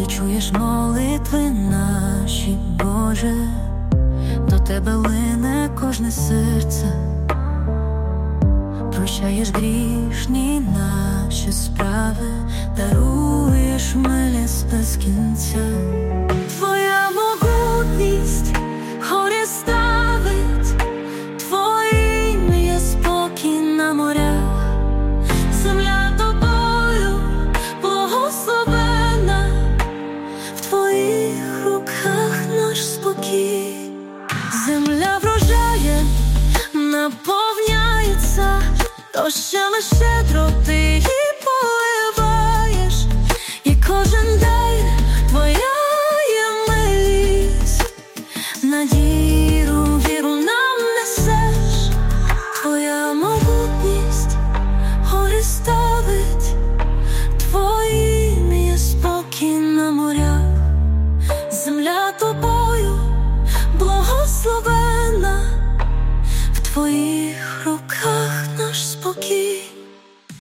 Ти чуєш молитви наші, Боже, до Тебе лине кожне серце, прощаєш грішні наші справи, даруєш милість без кінця. Твоя могутність горі ставить, Твоє ім'я спокій на морях, земля тобою благословена, в Твоїх руках наш спокій. Земля врожаєм наповняється, дощами щедро Ти